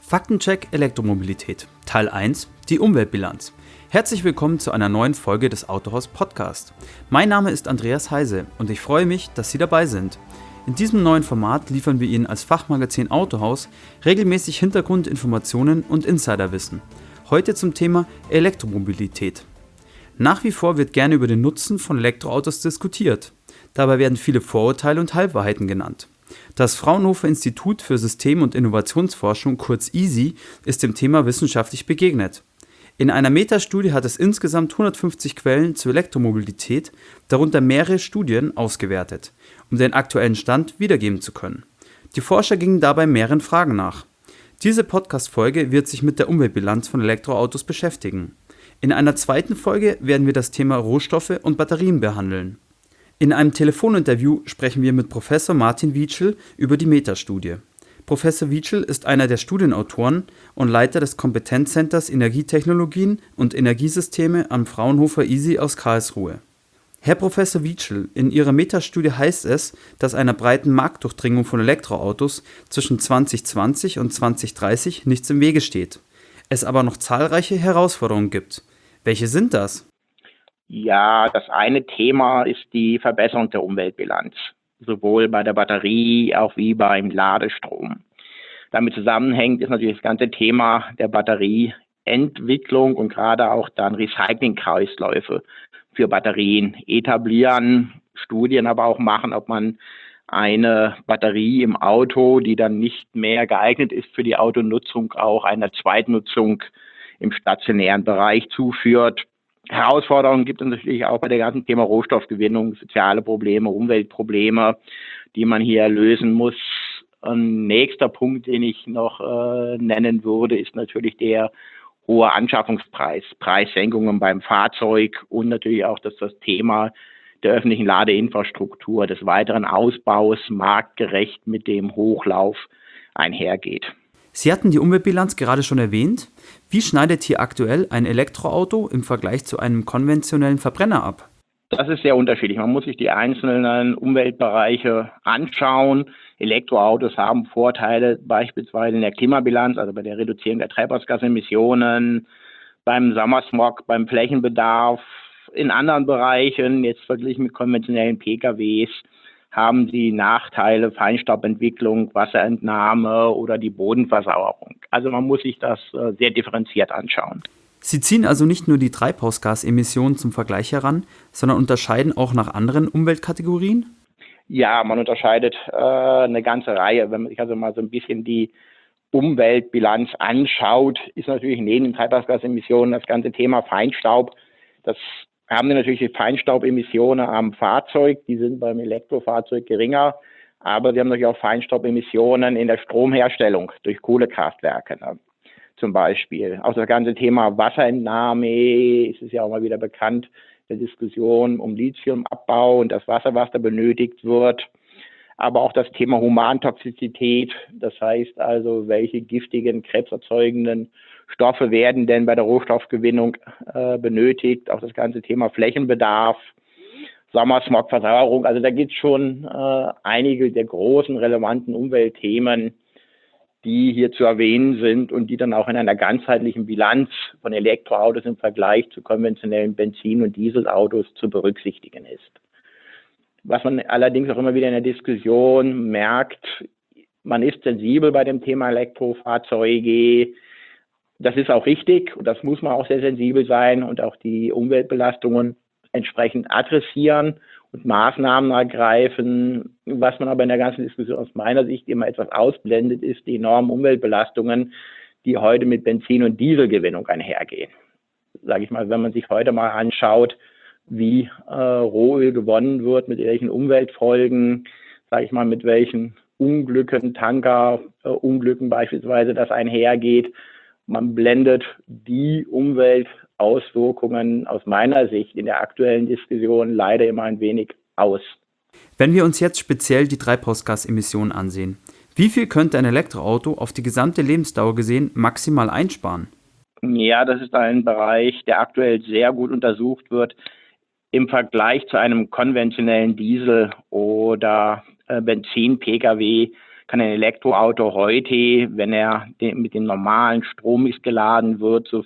Faktencheck Elektromobilität, Teil 1, die Umweltbilanz. Herzlich willkommen zu einer neuen Folge des Autohaus Podcast. Mein Name ist Andreas Heise und ich freue mich, dass Sie dabei sind. In diesem neuen Format liefern wir Ihnen als Fachmagazin Autohaus regelmäßig Hintergrundinformationen und Insiderwissen. Heute zum Thema Elektromobilität. Nach wie vor wird gerne über den Nutzen von Elektroautos diskutiert. Dabei werden viele Vorurteile und Halbwahrheiten genannt. Das Fraunhofer Institut für System- und Innovationsforschung, kurz ISI, ist dem Thema wissenschaftlich begegnet. In einer Metastudie hat es insgesamt 150 Quellen zur Elektromobilität, darunter mehrere Studien, ausgewertet, um den aktuellen Stand wiedergeben zu können. Die Forscher gingen dabei mehreren Fragen nach. Diese Podcast-Folge wird sich mit der Umweltbilanz von Elektroautos beschäftigen. In einer zweiten Folge werden wir das Thema Rohstoffe und Batterien behandeln. In einem Telefoninterview sprechen wir mit Professor Martin Wietschel über die Metastudie. Professor Wietschel ist einer der Studienautoren und Leiter des Kompetenzcenters Energietechnologien und Energiesysteme am Fraunhofer ISI aus Karlsruhe. Herr Professor Wietschel, in Ihrer Metastudie heißt es, dass einer breiten Marktdurchdringung von Elektroautos zwischen 2020 und 2030 nichts im Wege steht. Es aber noch zahlreiche Herausforderungen gibt. Welche sind das? Ja, das eine Thema ist die Verbesserung der Umweltbilanz, sowohl bei der Batterie auch wie beim Ladestrom. Damit zusammenhängt ist natürlich das ganze Thema der Batterieentwicklung und gerade auch dann Recyclingkreisläufe für Batterien etablieren, Studien aber auch machen, ob man eine Batterie im Auto, die dann nicht mehr geeignet ist für die Autonutzung, auch einer Zweitnutzung im stationären Bereich zuführt. Herausforderungen gibt es natürlich auch bei dem ganzen Thema Rohstoffgewinnung, soziale Probleme, Umweltprobleme, die man hier lösen muss. Ein nächster Punkt, den ich noch nennen würde, ist natürlich der hohe Anschaffungspreis, Preissenkungen beim Fahrzeug und natürlich auch das Thema der öffentlichen Ladeinfrastruktur, des weiteren Ausbaus marktgerecht mit dem Hochlauf einhergeht. Sie hatten die Umweltbilanz gerade schon erwähnt. Wie schneidet hier aktuell ein Elektroauto im Vergleich zu einem konventionellen Verbrenner ab? Das ist sehr unterschiedlich. Man muss sich die einzelnen Umweltbereiche anschauen. Elektroautos haben Vorteile beispielsweise in der Klimabilanz, also bei der Reduzierung der Treibhausgasemissionen, beim Sommersmog, beim Flächenbedarf. In anderen Bereichen, jetzt verglichen mit konventionellen PKWs, haben sie Nachteile, Feinstaubentwicklung, Wasserentnahme oder die Bodenversauerung. Also man muss sich das sehr differenziert anschauen. Sie ziehen also nicht nur die Treibhausgasemissionen zum Vergleich heran, sondern unterscheiden auch nach anderen Umweltkategorien? Ja, man unterscheidet eine ganze Reihe. Wenn man sich also mal so ein bisschen die Umweltbilanz anschaut, ist natürlich neben den Treibhausgasemissionen das ganze Thema Feinstaub. Das haben wir natürlich die Feinstaubemissionen am Fahrzeug, die sind beim Elektrofahrzeug geringer, aber wir haben natürlich auch Feinstaubemissionen in der Stromherstellung durch Kohlekraftwerke, ne? Zum Beispiel. Auch das ganze Thema Wasserentnahme ist es ja auch mal wieder bekannt, der Diskussion um Lithiumabbau und das Wasser, was da benötigt wird. Aber auch das Thema Humantoxizität, das heißt also, welche giftigen, krebserzeugenden Stoffe werden denn bei der Rohstoffgewinnung benötigt, auch das ganze Thema Flächenbedarf, Sommersmog, Versauerung. Also da gibt es schon einige der großen relevanten Umweltthemen, die hier zu erwähnen sind und die dann auch in einer ganzheitlichen Bilanz von Elektroautos im Vergleich zu konventionellen Benzin- und Dieselautos zu berücksichtigen ist. Was man allerdings auch immer wieder in der Diskussion merkt, man ist sensibel bei dem Thema Elektrofahrzeuge. Das ist auch richtig und das muss man auch sehr sensibel sein und auch die Umweltbelastungen entsprechend adressieren und Maßnahmen ergreifen. Was man aber in der ganzen Diskussion aus meiner Sicht immer etwas ausblendet, ist die enormen Umweltbelastungen, die heute mit Benzin- und Dieselgewinnung einhergehen. Sage ich mal, wenn man sich heute mal anschaut, wie Rohöl gewonnen wird, mit welchen Umweltfolgen, sage ich mal, mit welchen Unglücken, Tanker-Unglücken beispielsweise das einhergeht. Man blendet die Umweltauswirkungen aus meiner Sicht in der aktuellen Diskussion leider immer ein wenig aus. Wenn wir uns jetzt speziell die Treibhausgasemissionen ansehen, wie viel könnte ein Elektroauto auf die gesamte Lebensdauer gesehen maximal einsparen? Ja, das ist ein Bereich, der aktuell sehr gut untersucht wird. Im Vergleich zu einem konventionellen Diesel- oder Benzin-Pkw kann ein Elektroauto heute, wenn er mit dem normalen Strommix geladen wird, so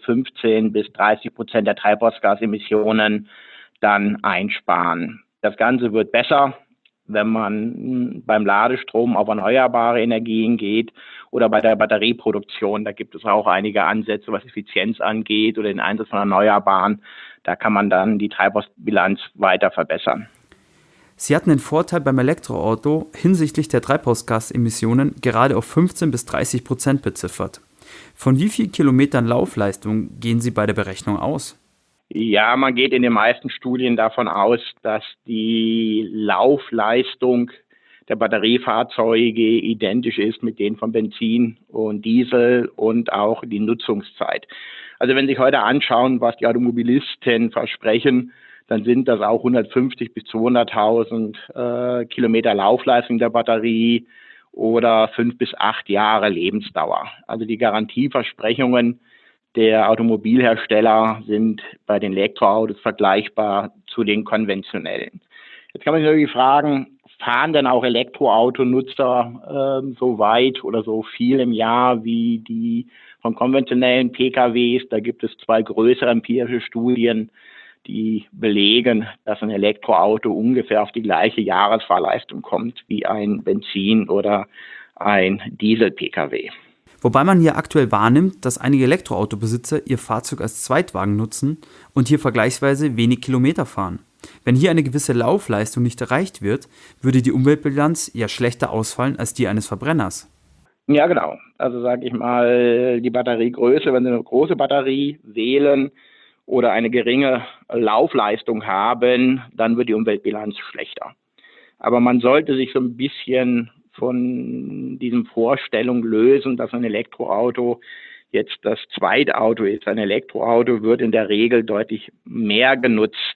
15-30% der Treibhausgasemissionen dann einsparen. Das Ganze wird besser, wenn man beim Ladestrom auf erneuerbare Energien geht oder bei der Batterieproduktion. Da gibt es auch einige Ansätze, was Effizienz angeht oder den Einsatz von Erneuerbaren. Da kann man dann die Treibhausbilanz weiter verbessern. Sie hatten den Vorteil beim Elektroauto hinsichtlich der Treibhausgasemissionen gerade auf 15-30% beziffert. Von wie vielen Kilometern Laufleistung gehen Sie bei der Berechnung aus? Ja, man geht in den meisten Studien davon aus, dass die Laufleistung der Batteriefahrzeuge identisch ist mit denen von Benzin und Diesel und auch die Nutzungszeit. Also wenn Sie sich heute anschauen, was die Automobilisten versprechen, dann sind das auch 150 bis 200.000 Kilometer Laufleistung der Batterie oder 5 bis 8 Jahre Lebensdauer. Also die Garantieversprechungen der Automobilhersteller sind bei den Elektroautos vergleichbar zu den konventionellen. Jetzt kann man sich natürlich fragen, fahren denn auch Elektroautonutzer so weit oder so viel im Jahr wie die von konventionellen PKWs? Da gibt es 2 größere empirische Studien, die belegen, dass ein Elektroauto ungefähr auf die gleiche Jahresfahrleistung kommt wie ein Benzin- oder ein Diesel-PKW. Wobei man hier aktuell wahrnimmt, dass einige Elektroautobesitzer ihr Fahrzeug als Zweitwagen nutzen und hier vergleichsweise wenig Kilometer fahren. Wenn hier eine gewisse Laufleistung nicht erreicht wird, würde die Umweltbilanz ja schlechter ausfallen als die eines Verbrenners. Ja, genau. Also sage ich mal, die Batteriegröße, wenn Sie eine große Batterie wählen oder eine geringe Laufleistung haben, dann wird die Umweltbilanz schlechter. Aber man sollte sich so ein bisschen von diesen Vorstellungen lösen, dass ein Elektroauto jetzt das Zweitauto ist. Ein Elektroauto wird in der Regel deutlich mehr genutzt.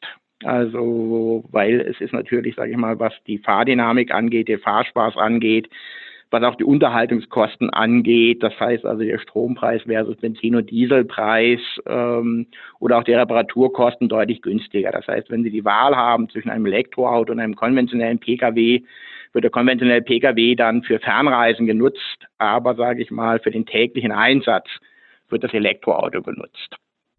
Also, weil es ist natürlich, sage ich mal, was die Fahrdynamik angeht, den Fahrspaß angeht, was auch die Unterhaltungskosten angeht, das heißt also der Strompreis versus Benzin- und Dieselpreis oder auch die Reparaturkosten deutlich günstiger. Das heißt, wenn Sie die Wahl haben zwischen einem Elektroauto und einem konventionellen Pkw, wird der konventionelle Pkw dann für Fernreisen genutzt, aber sage ich mal, für den täglichen Einsatz wird das Elektroauto genutzt.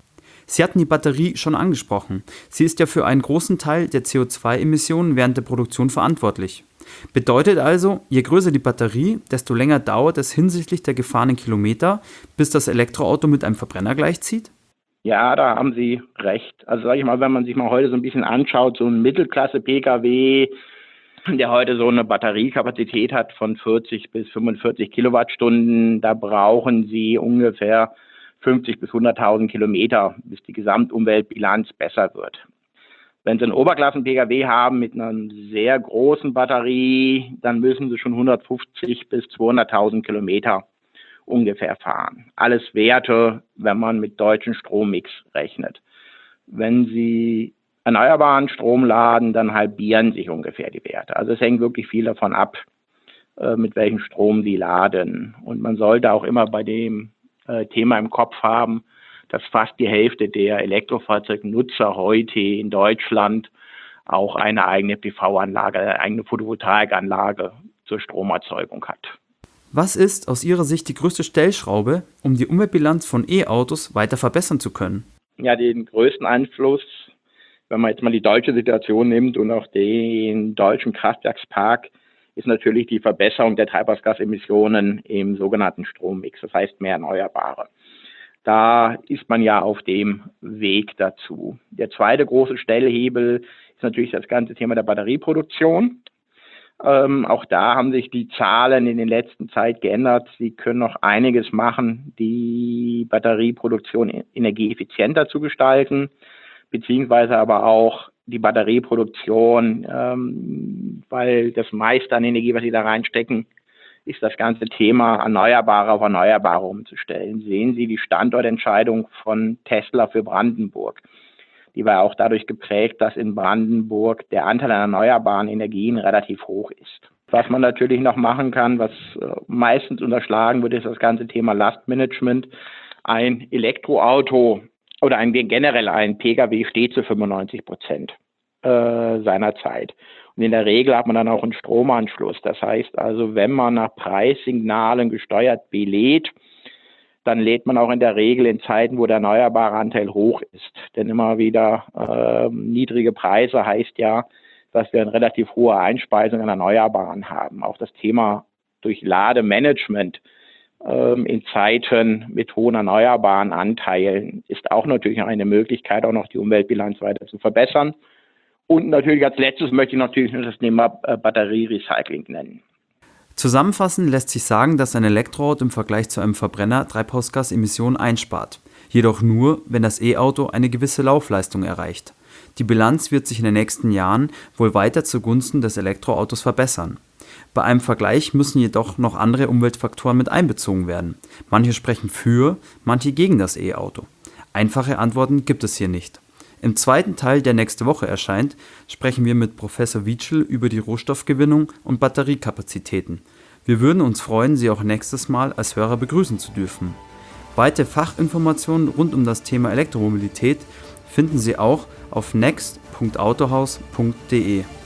Sie hatten die Batterie schon angesprochen. Sie ist ja für einen großen Teil der CO2-Emissionen während der Produktion verantwortlich. Bedeutet also, je größer die Batterie, desto länger dauert es hinsichtlich der gefahrenen Kilometer, bis das Elektroauto mit einem Verbrenner gleichzieht? Ja, da haben Sie recht. Also sage ich mal, wenn man sich mal heute so ein bisschen anschaut, so ein Mittelklasse-Pkw, der heute so eine Batteriekapazität hat von 40 bis 45 Kilowattstunden, da brauchen Sie ungefähr 50 bis 100.000 Kilometer, bis die Gesamtumweltbilanz besser wird. Wenn Sie einen Oberklassen-Pkw haben mit einer sehr großen Batterie, dann müssen Sie schon 150 bis 200.000 Kilometer ungefähr fahren. Alles Werte, wenn man mit deutschen Strommix rechnet. Wenn Sie erneuerbaren Strom laden, dann halbieren sich ungefähr die Werte. Also es hängt wirklich viel davon ab, mit welchem Strom Sie laden. Und man sollte auch immer bei dem Thema im Kopf haben, dass fast die Hälfte der Elektrofahrzeugnutzer heute in Deutschland auch eine eigene PV-Anlage, eine eigene Photovoltaikanlage zur Stromerzeugung hat. Was ist aus Ihrer Sicht die größte Stellschraube, um die Umweltbilanz von E-Autos weiter verbessern zu können? Ja, den größten Einfluss, wenn man jetzt mal die deutsche Situation nimmt und auch den deutschen Kraftwerkspark, ist natürlich die Verbesserung der Treibhausgasemissionen im sogenannten Strommix, das heißt mehr Erneuerbare. Da ist man ja auf dem Weg dazu. Der zweite große Stellhebel ist natürlich das ganze Thema der Batterieproduktion. Auch da haben sich die Zahlen in den letzten Zeit geändert. Sie können noch einiges machen, die Batterieproduktion energieeffizienter zu gestalten, beziehungsweise aber auch die Batterieproduktion, weil das meiste an Energie, was Sie da reinstecken, ist das ganze Thema Erneuerbare auf Erneuerbare umzustellen. Sehen Sie die Standortentscheidung von Tesla für Brandenburg. Die war auch dadurch geprägt, dass in Brandenburg der Anteil an erneuerbaren Energien relativ hoch ist. Was man natürlich noch machen kann, was meistens unterschlagen wird, ist das ganze Thema Lastmanagement. Ein Elektroauto oder generell ein Pkw steht zu 95% seiner Zeit. Und in der Regel hat man dann auch einen Stromanschluss. Das heißt also, wenn man nach Preissignalen gesteuert belädt, dann lädt man auch in der Regel in Zeiten, wo der erneuerbare Anteil hoch ist. Denn immer wieder niedrige Preise heißt ja, dass wir eine relativ hohe Einspeisung an Erneuerbaren haben. Auch das Thema durch Lademanagement in Zeiten mit hohen erneuerbaren Anteilen ist auch natürlich eine Möglichkeit, auch noch die Umweltbilanz weiter zu verbessern. Und natürlich als letztes möchte ich natürlich noch das Thema Batterierecycling nennen. Zusammenfassend lässt sich sagen, dass ein Elektroauto im Vergleich zu einem Verbrenner Treibhausgasemissionen einspart. Jedoch nur, wenn das E-Auto eine gewisse Laufleistung erreicht. Die Bilanz wird sich in den nächsten Jahren wohl weiter zugunsten des Elektroautos verbessern. Bei einem Vergleich müssen jedoch noch andere Umweltfaktoren mit einbezogen werden. Manche sprechen für, manche gegen das E-Auto. Einfache Antworten gibt es hier nicht. Im zweiten Teil, der nächste Woche erscheint, sprechen wir mit Professor Wietschel über die Rohstoffgewinnung und Batteriekapazitäten. Wir würden uns freuen, Sie auch nächstes Mal als Hörer begrüßen zu dürfen. Weitere Fachinformationen rund um das Thema Elektromobilität finden Sie auch auf next.autohaus.de.